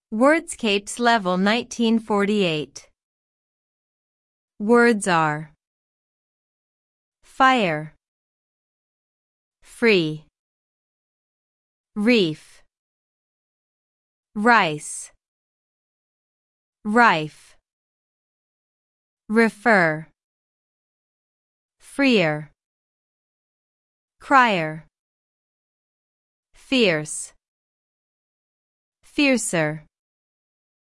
Wordscapes Level 1948. Words are fire, free, reef, rice, rife, refer, freer, crier, fierce, fiercer,